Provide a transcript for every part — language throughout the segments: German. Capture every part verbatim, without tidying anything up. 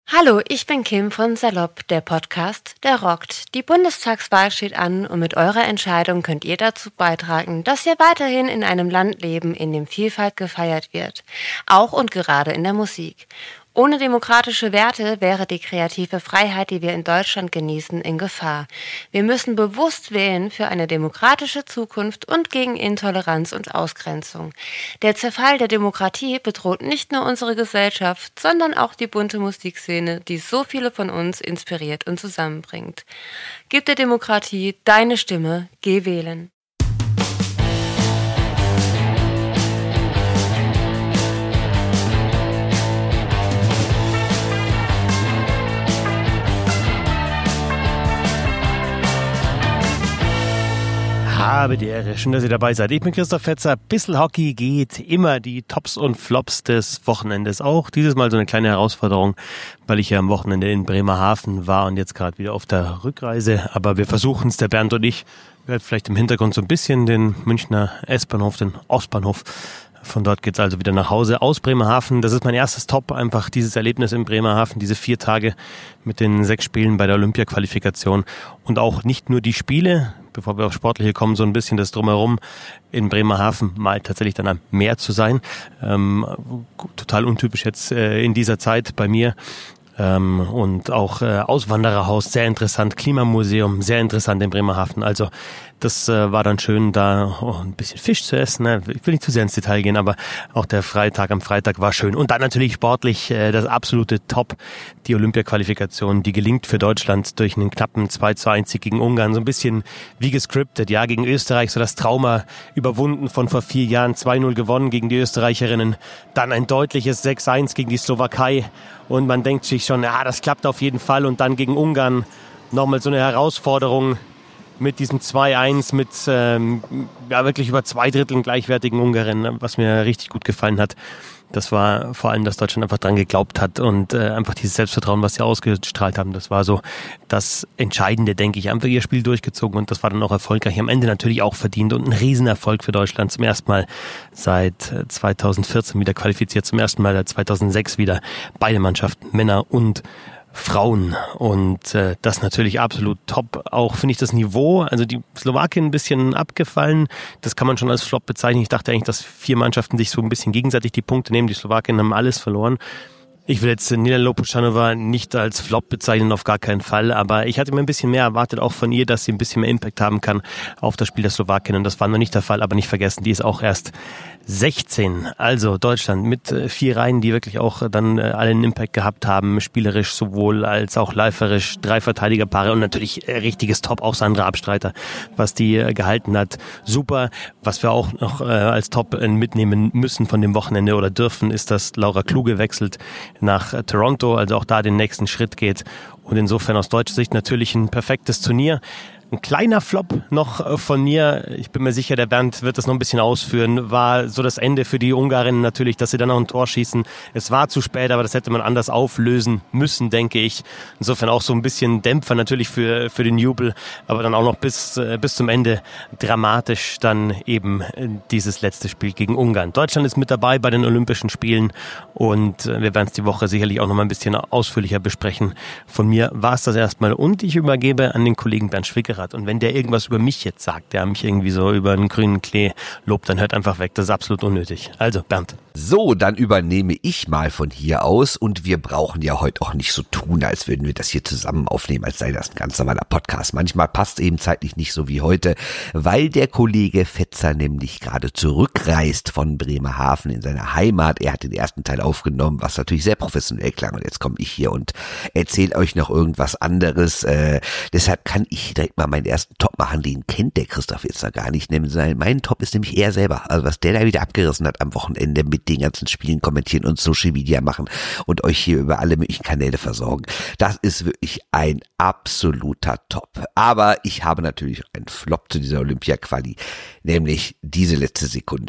Hallo, ich bin Kim von Salopp, der Podcast, der rockt. Die Bundestagswahl steht an und mit eurer Entscheidung könnt ihr dazu beitragen, dass wir weiterhin in einem Land leben, in dem Vielfalt gefeiert wird. Auch und gerade in der Musik. Ohne demokratische Werte wäre die kreative Freiheit, die wir in Deutschland genießen, in Gefahr. Wir müssen bewusst wählen für eine demokratische Zukunft und gegen Intoleranz und Ausgrenzung. Der Zerfall der Demokratie bedroht nicht nur unsere Gesellschaft, sondern auch die bunte Musikszene, die so viele von uns inspiriert und zusammenbringt. Gib der Demokratie deine Stimme, geh wählen. Habe die Ehre, schön, dass ihr dabei seid. Ich bin Christoph Fetzer. Bissl Hockey geht immer, die Tops und Flops des Wochenendes auch. Dieses Mal so eine kleine Herausforderung, weil ich ja am Wochenende in Bremerhaven war und jetzt gerade wieder auf der Rückreise. Aber wir versuchen es, der Bernd und ich. Ihr hört vielleicht im Hintergrund so ein bisschen den Münchner S-Bahnhof, den Ostbahnhof. Von dort geht's also wieder nach Hause aus Bremerhaven. Das ist mein erstes Top, einfach dieses Erlebnis in Bremerhaven, diese vier Tage mit den sechs Spielen bei der Olympia-Qualifikation. Und auch nicht nur die Spiele, bevor wir auf Sportliche kommen, so ein bisschen das Drumherum in Bremerhaven mal tatsächlich dann am Meer zu sein. Ähm, total untypisch jetzt äh, in dieser Zeit bei mir. Ähm, und auch äh, Auswandererhaus, sehr interessant, Klimamuseum, sehr interessant in Bremerhaven. Also das äh, war dann schön, da oh, ein bisschen Fisch zu essen. Ne? Ich will nicht zu sehr ins Detail gehen, aber auch der Freitag am Freitag war schön. Und dann natürlich sportlich äh, das absolute Top, die Olympia-Qualifikation, die gelingt für Deutschland durch einen knappen zwei zu eins Sieg gegen Ungarn. So ein bisschen wie gescriptet, ja, gegen Österreich, so das Trauma überwunden von vor vier Jahren, zwei null gewonnen gegen die Österreicherinnen. Dann ein deutliches sechs eins gegen die Slowakei. Und man denkt sich schon, ja, das klappt auf jeden Fall. Und dann gegen Ungarn nochmal so eine Herausforderung mit diesem zwei eins, mit ähm, ja wirklich über zwei Dritteln gleichwertigen Ungarinnen, was mir richtig gut gefallen hat. Das war vor allem, dass Deutschland einfach dran geglaubt hat und äh, einfach dieses Selbstvertrauen, was sie ausgestrahlt haben, das war so das Entscheidende, denke ich. Einfach ihr Spiel durchgezogen und das war dann auch erfolgreich. Am Ende natürlich auch verdient und ein Riesenerfolg für Deutschland. Zum ersten Mal seit zweitausendvierzehn wieder qualifiziert, zum ersten Mal seit zweitausendsechs wieder beide Mannschaften, Männer und Frauen, und äh, das natürlich absolut top. Auch finde ich das Niveau, also die Slowakien ein bisschen abgefallen, das kann man schon als Flop bezeichnen. Ich dachte eigentlich, dass vier Mannschaften sich so ein bisschen gegenseitig die Punkte nehmen. Die Slowakien haben alles verloren. Ich will jetzt Nina Lopušanová nicht als Flop bezeichnen, auf gar keinen Fall, aber ich hatte mir ein bisschen mehr erwartet, auch von ihr, dass sie ein bisschen mehr Impact haben kann auf das Spiel der Slowakien, und das war noch nicht der Fall, aber nicht vergessen, die ist auch erst sechzehn, also Deutschland mit vier Reihen, die wirklich auch dann alle einen Impact gehabt haben, spielerisch sowohl als auch läuferisch, drei Verteidigerpaare und natürlich richtiges Top, auch Sandra Abstreiter, was die gehalten hat, super. Was wir auch noch als Top mitnehmen müssen von dem Wochenende oder dürfen, ist, dass Laura Kluge wechselt nach Toronto, also auch da den nächsten Schritt geht, und insofern aus deutscher Sicht natürlich ein perfektes Turnier. Ein kleiner Flop noch von mir, ich bin mir sicher, der Bernd wird das noch ein bisschen ausführen, war so das Ende für die Ungarinnen natürlich, dass sie dann noch ein Tor schießen. Es war zu spät, aber das hätte man anders auflösen müssen, denke ich. Insofern auch so ein bisschen Dämpfer natürlich für für den Jubel, aber dann auch noch bis bis zum Ende dramatisch dann eben dieses letzte Spiel gegen Ungarn. Deutschland ist mit dabei bei den Olympischen Spielen und wir werden es die Woche sicherlich auch noch mal ein bisschen ausführlicher besprechen. Von mir war es das erstmal und ich übergebe an den Kollegen Bernd Schwickerath. Und wenn der irgendwas über mich jetzt sagt, der mich irgendwie so über einen grünen Klee lobt, dann hört einfach weg. Das ist absolut unnötig. Also, Bernd. So, dann übernehme ich mal von hier aus, und wir brauchen ja heute auch nicht so tun, als würden wir das hier zusammen aufnehmen, als sei das ein ganz normaler Podcast. Manchmal passt eben zeitlich nicht so wie heute, weil der Kollege Fetzer nämlich gerade zurückreist von Bremerhaven in seine Heimat. Er hat den ersten Teil aufgenommen, was natürlich sehr professionell klang, und jetzt komme ich hier und erzähle euch noch irgendwas anderes. Äh, deshalb kann ich direkt mal meinen ersten Top machen, den kennt der Christoph jetzt noch gar nicht. Mein Top ist nämlich er selber. Also was der da wieder abgerissen hat am Wochenende mit den ganzen Spielen kommentieren und Social Media machen und euch hier über alle möglichen Kanäle versorgen. Das ist wirklich ein absoluter Top. Aber ich habe natürlich einen Flop zu dieser Olympia-Quali, nämlich diese letzte Sekunde.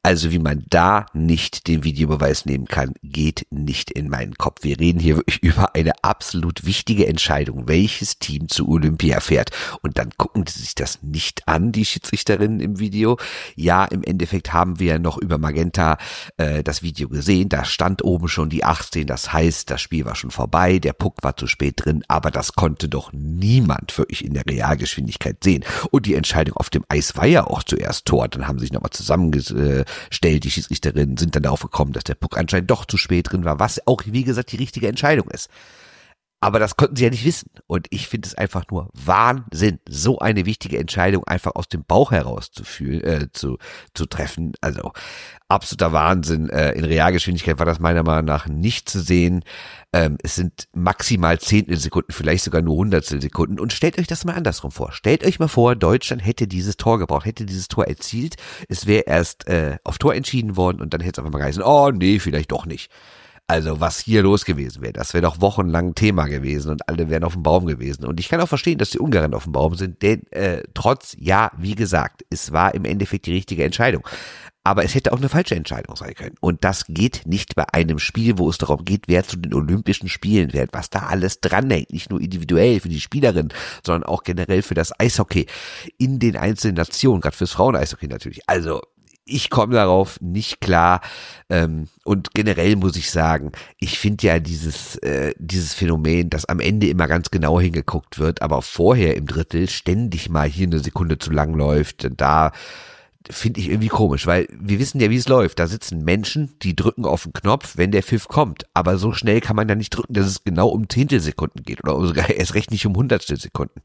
Also wie man da nicht den Videobeweis nehmen kann, geht nicht in meinen Kopf. Wir reden hier wirklich über eine absolut wichtige Entscheidung, welches Team zu Olympia fährt. Und dann gucken die sich das nicht an, die Schiedsrichterinnen im Video. Ja, im Endeffekt haben wir noch über Magenta äh, das Video gesehen. Da stand oben schon die achtzehn. Das heißt, das Spiel war schon vorbei. Der Puck war zu spät drin. Aber das konnte doch niemand wirklich in der Realgeschwindigkeit sehen. Und die Entscheidung auf dem Eis war ja auch zuerst Tor. Dann haben sie sich nochmal zusammengesetzt. Stellt die Schiedsrichterinnen sind dann darauf gekommen, dass der Puck anscheinend doch zu spät drin war, was auch, wie gesagt, die richtige Entscheidung ist. Aber das konnten sie ja nicht wissen. Und ich finde es einfach nur Wahnsinn, so eine wichtige Entscheidung einfach aus dem Bauch heraus zu fühlen, äh, zu, zu treffen. Also absoluter Wahnsinn. Äh, in Realgeschwindigkeit war das meiner Meinung nach nicht zu sehen. Ähm, es sind maximal Zehntelsekunden, vielleicht sogar nur Hundertstelsekunden. Und stellt euch das mal andersrum vor. Stellt euch mal vor, Deutschland hätte dieses Tor gebraucht, hätte dieses Tor erzielt. Es wäre erst äh, auf Tor entschieden worden und dann hätte es einfach mal geheißen, oh nee, vielleicht doch nicht. Also was hier los gewesen wäre, das wäre doch wochenlang Thema gewesen und alle wären auf dem Baum gewesen. Und ich kann auch verstehen, dass die Ungarn auf dem Baum sind, denn äh, trotz, ja, wie gesagt, es war im Endeffekt die richtige Entscheidung. Aber es hätte auch eine falsche Entscheidung sein können. Und das geht nicht bei einem Spiel, wo es darum geht, wer zu den Olympischen Spielen wird, was da alles dranhängt. Nicht nur individuell für die Spielerin, sondern auch generell für das Eishockey in den einzelnen Nationen, gerade fürs Frauen-Eishockey natürlich. Also ich komme darauf nicht klar, ähm, und generell muss ich sagen, ich finde ja dieses äh, dieses Phänomen, dass am Ende immer ganz genau hingeguckt wird, aber vorher im Drittel ständig mal hier eine Sekunde zu lang läuft, da finde ich irgendwie komisch, weil wir wissen ja, wie es läuft. Da sitzen Menschen, die drücken auf den Knopf, wenn der Pfiff kommt, aber so schnell kann man ja nicht drücken, dass es genau um Zehntelsekunden geht oder sogar erst recht nicht um Hundertstelsekunden.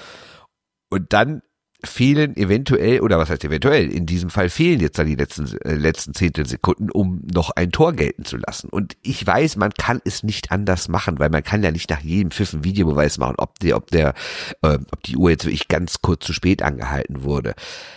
Und dann fehlen eventuell, oder was heißt eventuell, in diesem Fall fehlen jetzt dann die letzten äh, letzten Zehntelsekunden, um noch ein Tor gelten zu lassen. Und ich weiß, man kann es nicht anders machen, weil man kann ja nicht nach jedem Pfiff einen Videobeweis machen, ob der, ob der, äh, ob die Uhr jetzt wirklich ganz kurz zu spät angehalten wurde.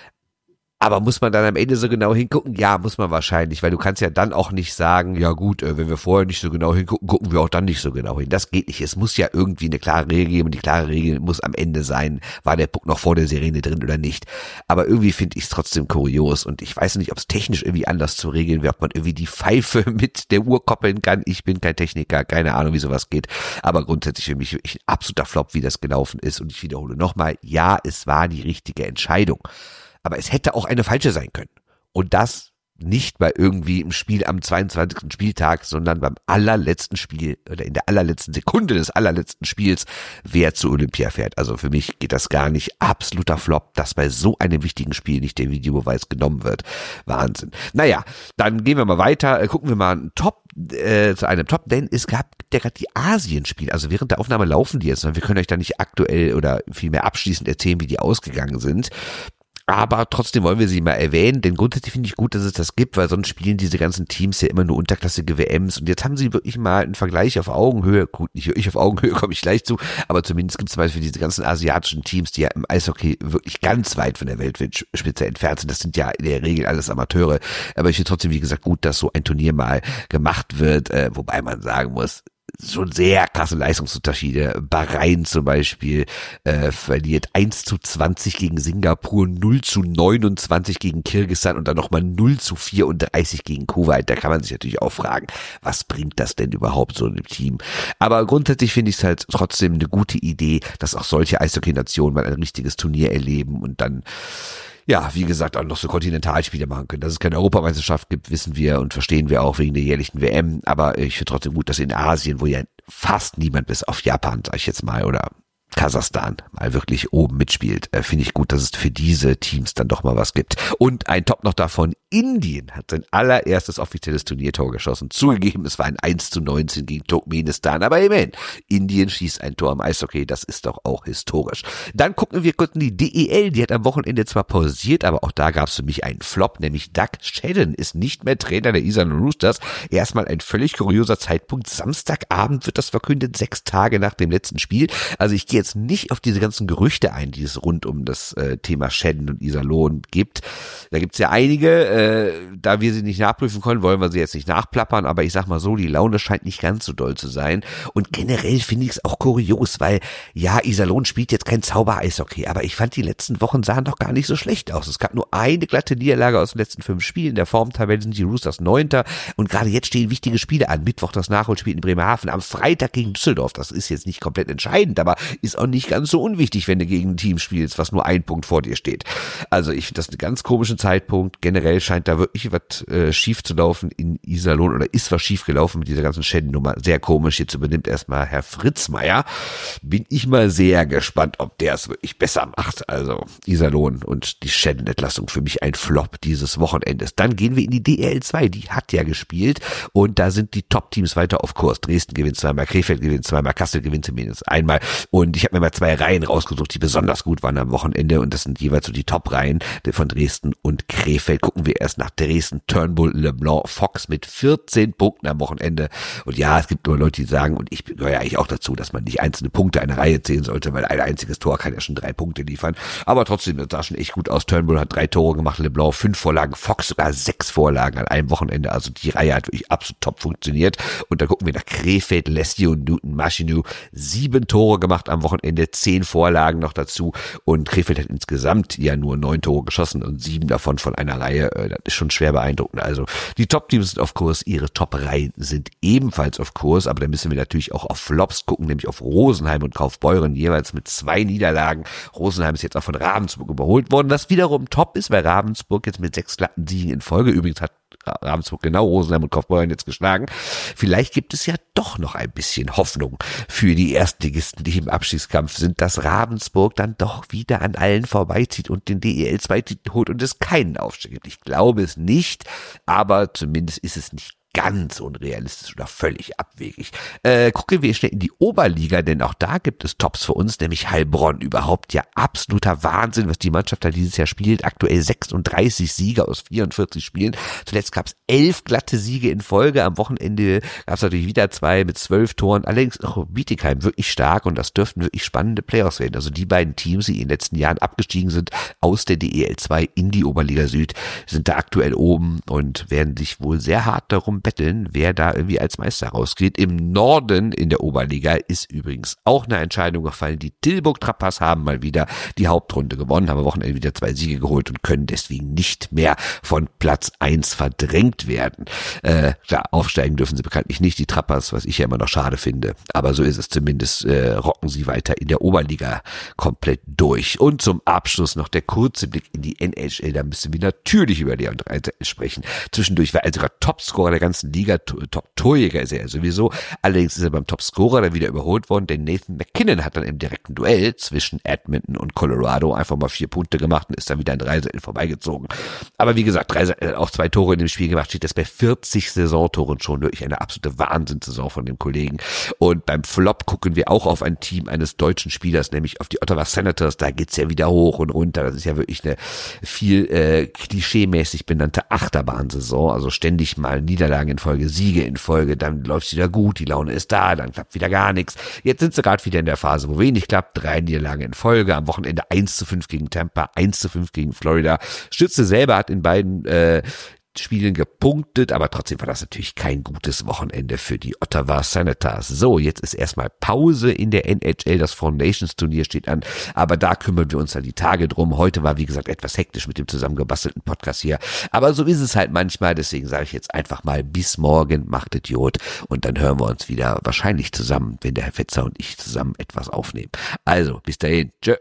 Aber muss man dann am Ende so genau hingucken? Ja, muss man wahrscheinlich, weil du kannst ja dann auch nicht sagen, ja gut, wenn wir vorher nicht so genau hingucken, gucken wir auch dann nicht so genau hin. Das geht nicht. Es muss ja irgendwie eine klare Regel geben und die klare Regel muss am Ende sein, war der Puck noch vor der Sirene drin oder nicht. Aber irgendwie finde ich es trotzdem kurios und ich weiß nicht, ob es technisch irgendwie anders zu regeln wäre, ob man irgendwie die Pfeife mit der Uhr koppeln kann. Ich bin kein Techniker, keine Ahnung, wie sowas geht. Aber grundsätzlich für mich wirklich ein absoluter Flop, wie das gelaufen ist. Und ich wiederhole nochmal, ja, es war die richtige Entscheidung. Aber es hätte auch eine falsche sein können. Und das nicht bei irgendwie im Spiel am zweiundzwanzigsten Spieltag, sondern beim allerletzten Spiel oder in der allerletzten Sekunde des allerletzten Spiels, wer zu Olympia fährt. Also für mich geht das gar nicht. Absoluter Flop, dass bei so einem wichtigen Spiel nicht der Videobeweis genommen wird. Wahnsinn. Naja, dann gehen wir mal weiter. Gucken wir mal einen Top, äh, zu einem Top, denn es gab ja gerade die Asienspiele. Also während der Aufnahme laufen die jetzt. Wir können euch da nicht aktuell oder vielmehr abschließend erzählen, wie die ausgegangen sind. Aber trotzdem wollen wir sie mal erwähnen, denn grundsätzlich finde ich gut, dass es das gibt, weil sonst spielen diese ganzen Teams ja immer nur unterklassige W Ms und jetzt haben sie wirklich mal einen Vergleich auf Augenhöhe, gut, nicht wirklich auf Augenhöhe, komme ich gleich zu, aber zumindest gibt es zum Beispiel diese ganzen asiatischen Teams, die ja im Eishockey wirklich ganz weit von der Weltspitze entfernt sind, das sind ja in der Regel alles Amateure, aber ich finde trotzdem, wie gesagt, gut, dass so ein Turnier mal gemacht wird, äh, wobei man sagen muss, schon sehr krasse Leistungsunterschiede. Bahrain zum Beispiel äh, verliert eins zu zwanzig gegen Singapur, null zu neunundzwanzig gegen Kirgisistan und dann nochmal null zu vierunddreißig gegen Kuwait. Da kann man sich natürlich auch fragen, was bringt das denn überhaupt so einem Team? Aber grundsätzlich finde ich es halt trotzdem eine gute Idee, dass auch solche Eishockey-Nationen mal ein richtiges Turnier erleben und dann ja, wie gesagt, auch noch so Kontinentalspiele machen können. Dass es keine Europameisterschaft gibt, wissen wir und verstehen wir auch wegen der jährlichen W M. Aber ich finde trotzdem gut, dass in Asien, wo ja fast niemand bis auf Japan, sag ich jetzt mal, oder Kasachstan mal wirklich oben mitspielt, äh, finde ich gut, dass es für diese Teams dann doch mal was gibt. Und ein Top noch davon, Indien hat sein allererstes offizielles Turniertor geschossen. Zugegeben, es war ein eins zu neunzehn gegen Turkmenistan, aber immerhin, Indien schießt ein Tor im Eishockey, das ist doch auch historisch. Dann gucken wir kurz in die D E L, die hat am Wochenende zwar pausiert, aber auch da gab es für mich einen Flop, nämlich Doug Shedden ist nicht mehr Trainer der Iserlohn Roosters. Erstmal ein völlig kurioser Zeitpunkt, Samstagabend wird das verkündet, sechs Tage nach dem letzten Spiel. Also ich gehe jetzt nicht auf diese ganzen Gerüchte ein, die es rund um das äh, Thema Shedden und Iserlohn gibt. Da gibt's ja einige, äh, da wir sie nicht nachprüfen können, wollen wir sie jetzt nicht nachplappern, aber ich sag mal so, die Laune scheint nicht ganz so doll zu sein. Und generell finde ich es auch kurios, weil ja, Iserlohn spielt jetzt kein Zauber-Eishockey, aber ich fand, die letzten Wochen sahen doch gar nicht so schlecht aus. Es gab nur eine glatte Niederlage aus den letzten fünf Spielen. In der Formtabelle sind die Roosters Neunter und gerade jetzt stehen wichtige Spiele an. Mittwoch das Nachholspiel in Bremerhaven, am Freitag gegen Düsseldorf. Das ist jetzt nicht komplett entscheidend, aber ist auch nicht ganz so unwichtig, wenn du gegen ein Team spielst, was nur ein Punkt vor dir steht. Also ich finde das einen ganz komischen Zeitpunkt. Generell scheint da wirklich was äh, schief zu laufen in Iserlohn oder ist was schief gelaufen mit dieser ganzen Schädennummer. Sehr komisch. Jetzt übernimmt erstmal Herr Fritzmeier. Bin ich mal sehr gespannt, ob der es wirklich besser macht. Also Iserlohn und die Schädenentlassung für mich ein Flop dieses Wochenendes. Dann gehen wir in die D E L zwei. Die hat ja gespielt und da sind die Top-Teams weiter auf Kurs. Dresden gewinnt zweimal, Krefeld gewinnt zweimal, Kassel gewinnt zumindest einmal. Und ich habe mir mal zwei Reihen rausgesucht, die besonders gut waren am Wochenende und das sind jeweils so die Top-Reihen von Dresden und Krefeld. Gucken wir erst nach Dresden. Turnbull, LeBlanc, Fox mit vierzehn Punkten am Wochenende. Und ja, es gibt nur Leute, die sagen, und ich gehöre ja eigentlich auch dazu, dass man nicht einzelne Punkte einer Reihe zählen sollte, weil ein einziges Tor kann ja schon drei Punkte liefern. Aber trotzdem, das sah schon echt gut aus. Turnbull hat drei Tore gemacht, LeBlanc fünf Vorlagen, Fox sogar sechs Vorlagen an einem Wochenende. Also die Reihe hat wirklich absolut top funktioniert. Und da gucken wir nach Krefeld, Leslie und Newton Maschinu. Sieben Tore gemacht am Wochenende, zehn Vorlagen noch dazu. Und Krefeld hat insgesamt ja nur neun Tore geschossen und sieben davon von einer Reihe. Das ist schon schwer beeindruckend. Also die Top-Teams sind auf Kurs, ihre Top-Reihen sind ebenfalls auf Kurs. Aber da müssen wir natürlich auch auf Flops gucken, nämlich auf Rosenheim und Kaufbeuren, jeweils mit zwei Niederlagen. Rosenheim ist jetzt auch von Ravensburg überholt worden, was wiederum top ist, weil Ravensburg jetzt mit sechs glatten Siegen in Folge, übrigens hat Ravensburg genau Rosenheim und Kaufbeuren jetzt geschlagen. Vielleicht gibt es ja doch noch ein bisschen Hoffnung für die Erstligisten, die im Abstiegskampf sind, dass Ravensburg dann doch wieder an allen vorbeizieht und den D E L zwei Titel holt und es keinen Aufstieg gibt. Ich glaube es nicht, aber zumindest ist es nicht ganz unrealistisch oder völlig abwegig. Äh, gucken wir schnell in die Oberliga, denn auch da gibt es Tops für uns, nämlich Heilbronn. Überhaupt ja absoluter Wahnsinn, was die Mannschaft da dieses Jahr spielt. Aktuell sechsunddreißig Siege aus vierundvierzig Spielen. Zuletzt gab es elf glatte Siege in Folge. Am Wochenende gab es natürlich wieder zwei mit zwölf Toren. Allerdings auch Bietigheim wirklich stark und das dürften wirklich spannende Playoffs werden. Also die beiden Teams, die in den letzten Jahren abgestiegen sind aus der D E L zwei in die Oberliga Süd, sind da aktuell oben und werden sich wohl sehr hart darum betteln, wer da irgendwie als Meister rausgeht. Im Norden in der Oberliga ist übrigens auch eine Entscheidung gefallen. Die Tilburg Trappers haben mal wieder die Hauptrunde gewonnen, haben am Wochenende wieder zwei Siege geholt und können deswegen nicht mehr von Platz eins verdrängt werden. Äh, klar, aufsteigen dürfen sie bekanntlich nicht, die Trappers, was ich ja immer noch schade finde. Aber so ist es zumindest, äh, rocken sie weiter in der Oberliga komplett durch. Und zum Abschluss noch der kurze Blick in die N H L. Da müssen wir natürlich über Leon Draisaitl sprechen. Zwischendurch war er sogar Topscorer der ganzen Liga, Top-Torjäger ist er sowieso. Allerdings ist er beim Topscorer dann wieder überholt worden, denn Nathan MacKinnon hat dann im direkten Duell zwischen Edmonton und Colorado einfach mal vier Punkte gemacht und ist dann wieder an Draisaitl vorbeigezogen. Aber wie gesagt, Draisaitl hat auch zwei Tore in dem Spiel gemacht, steht das bei vierzig Saisontoren schon, wirklich eine absolute Wahnsinnssaison von dem Kollegen. Und beim Flop gucken wir auch auf ein Team eines deutschen Spielers, nämlich auf die Ottawa Senators. Da geht's ja wieder hoch und runter. Das ist ja wirklich eine viel äh, klischeemäßig benannte Achterbahnsaison, also ständig mal Niederlagen in Folge, Siege in Folge, dann läuft's wieder gut, die Laune ist da, dann klappt wieder gar nichts. Jetzt sind sie gerade wieder in der Phase, wo wenig klappt, drei Niederlagen in Folge, am Wochenende eins zu fünf gegen Tampa, eins zu fünf gegen Florida. Stütze selber hat in beiden äh, Spielen gepunktet, aber trotzdem war das natürlich kein gutes Wochenende für die Ottawa Senators. So, jetzt ist erstmal Pause in der N H L, das Four Nations Turnier steht an, aber da kümmern wir uns dann die Tage drum. Heute war, wie gesagt, etwas hektisch mit dem zusammengebastelten Podcast hier, aber so ist es halt manchmal, deswegen sage ich jetzt einfach mal bis morgen, macht Idiot und dann hören wir uns wieder wahrscheinlich zusammen, wenn der Herr Fetzer und ich zusammen etwas aufnehmen. Also, bis dahin, tschö.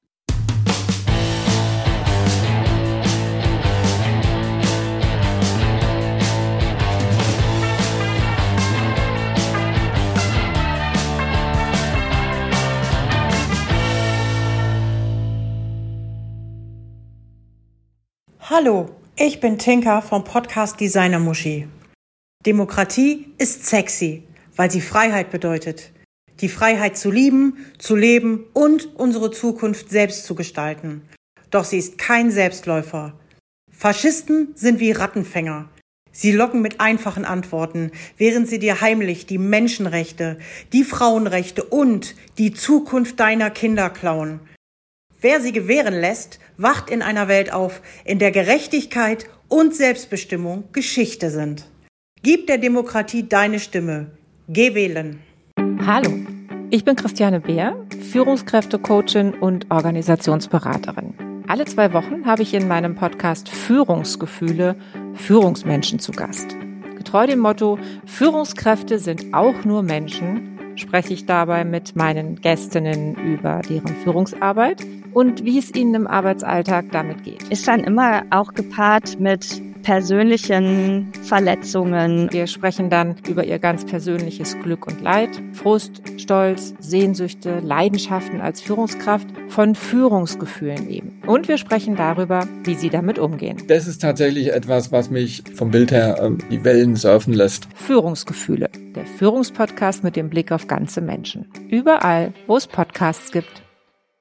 Hallo, ich bin Tinka vom Podcast Designer Muschi. Demokratie ist sexy, weil sie Freiheit bedeutet. Die Freiheit zu lieben, zu leben und unsere Zukunft selbst zu gestalten. Doch sie ist kein Selbstläufer. Faschisten sind wie Rattenfänger. Sie locken mit einfachen Antworten, während sie dir heimlich die Menschenrechte, die Frauenrechte und die Zukunft deiner Kinder klauen. Wer sie gewähren lässt, wacht in einer Welt auf, in der Gerechtigkeit und Selbstbestimmung Geschichte sind. Gib der Demokratie deine Stimme. Geh wählen. Hallo, ich bin Christiane Beer, Führungskräfte-Coachin und Organisationsberaterin. Alle zwei Wochen habe ich in meinem Podcast Führungsgefühle Führungsmenschen zu Gast. Getreu dem Motto, Führungskräfte sind auch nur Menschen, spreche ich dabei mit meinen Gästinnen über deren Führungsarbeit und wie es ihnen im Arbeitsalltag damit geht. Ist dann immer auch gepaart mit persönlichen Verletzungen. Wir sprechen dann über ihr ganz persönliches Glück und Leid, Frust, Stolz, Sehnsüchte, Leidenschaften als Führungskraft, von Führungsgefühlen eben. Und wir sprechen darüber, wie sie damit umgehen. Das ist tatsächlich etwas, was mich vom Bild her äh, die Wellen surfen lässt. Führungsgefühle, der Führungspodcast mit dem Blick auf ganze Menschen. Überall, wo es Podcasts gibt.